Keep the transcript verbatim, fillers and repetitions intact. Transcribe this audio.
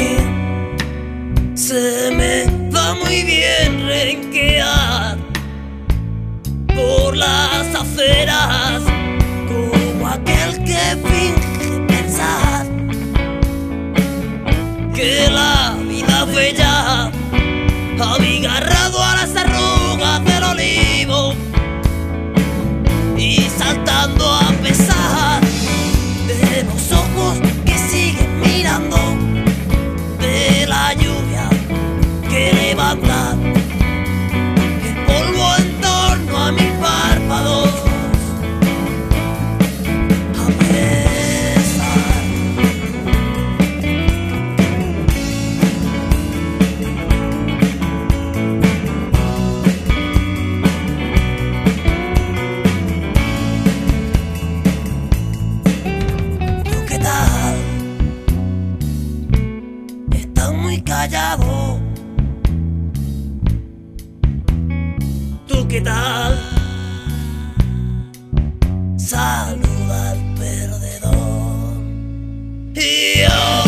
mí se me da muy bien renquear por las aceras como aquel que finge pensar que la vida es bella, abigarrado a las arrugas del olivo y saltando a pesar de los ojos que siguen mirando, de la lluvia que levanta el polvo en torno a mis párpados. A pesar, ¿tú qué tal? Estás muy callado. ¿Tú qué tal? Saluda al perdedor. Y yo